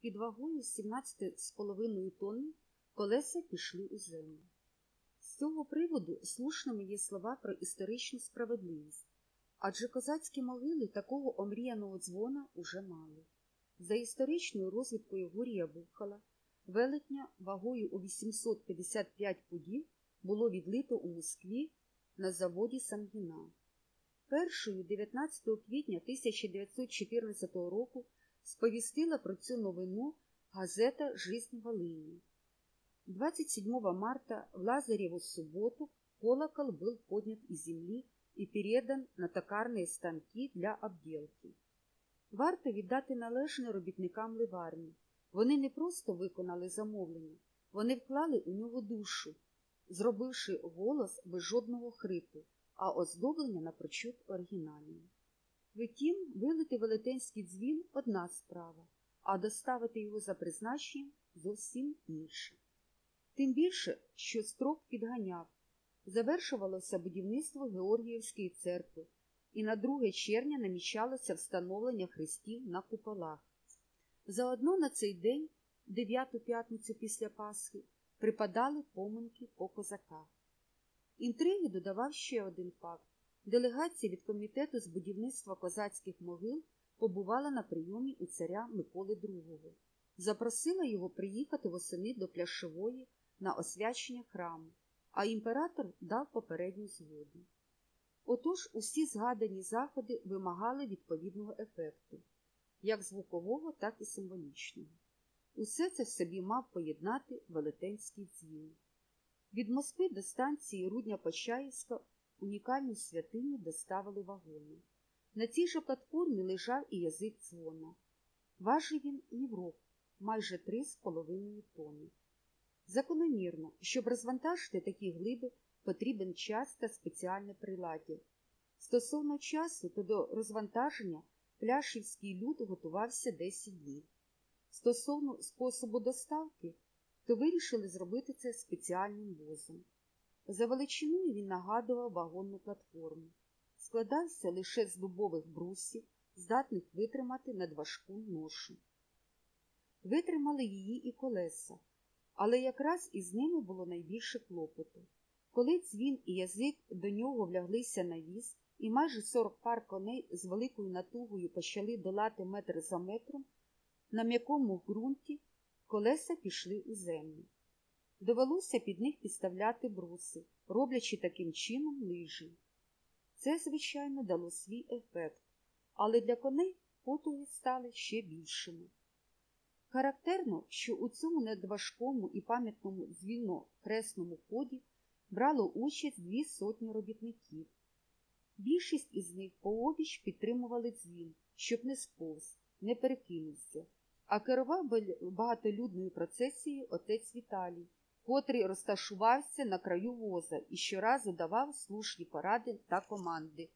під вагою 17,5 тонн колеса пішли у землю. З цього приводу слушними є слова про історичну справедливість, адже козацькі могили такого омріяного дзвона уже мали. За історичною розвідкою Гурія Бухала, велетня вагою у 855 пудів було відлито у Москві на заводі Самгіна. Першою 19 квітня 1914 року сповістила про цю новину газета «Жизнь Волыни». 27 марта в Лазареву субботу колокол был поднят из земли и передан на токарные станки для обділки. Варто віддати належне робітникам ливарні. Вони не просто виконали замовлення, вони вклали у нього душу, зробивши голос без жодного хрипу, а оздоблення напрочуд оригінальне. Втім, вилити велетенський дзвін – одна справа, а доставити його за призначенням – зовсім інша. Тим більше, що строк підганяв. Завершувалося будівництво Георгіївської церкви, і на 2 червня намічалося встановлення хрестів на куполах. Заодно на цей день, 9-ту п'ятницю після Пасхи, припадали поминки по козаках. Інтриги додавав ще один факт. Делегація від комітету з будівництва козацьких могил побувала на прийомі у царя Миколи II. Запросила його приїхати восени до Пляшової на освячення храму, а імператор дав попередню згоду. Отож, усі згадані заходи вимагали відповідного ефекту, як звукового, так і символічного. Усе це в собі мав поєднати велетенський дзвін. Від Москви до станції Рудня-Почаївська унікальну святиню доставили вагони. На цій же платформі лежав і язик дзвона. Важив він ніврок, майже 3,5 тонни. Закономірно, щоб розвантажити такі глиби, потрібен час та спеціальне приладдя. Стосовно часу, то до розвантаження пляшівський люд готувався 10 днів. Стосовно способу доставки, то вирішили зробити це спеціальним возом. За величиною він нагадував вагонну платформу. Складався лише з дубових брусів, здатних витримати надважку ношу. Витримали її і колеса, але якраз із ними було найбільше клопоту. Коли дзвін і язик до нього вляглися на віз, і майже 40 пар коней з великою натугою почали долати метр за метром, на м'якому ґрунті колеса пішли у землю. Довелося під них підставляти бруси, роблячи таким чином лижі. Це, звичайно, дало свій ефект, але для коней потуги стали ще більшими. Характерно, що у цьому надважкому і пам'ятному дзвінно-хресному ході брало участь 200 робітників. Більшість із них пообіч підтримували дзвін, щоб не сповз, не перекинувся, а керував багатолюдною процесією отець Віталій, котрий розташувався на краю воза і щоразу давав слушні поради та команди.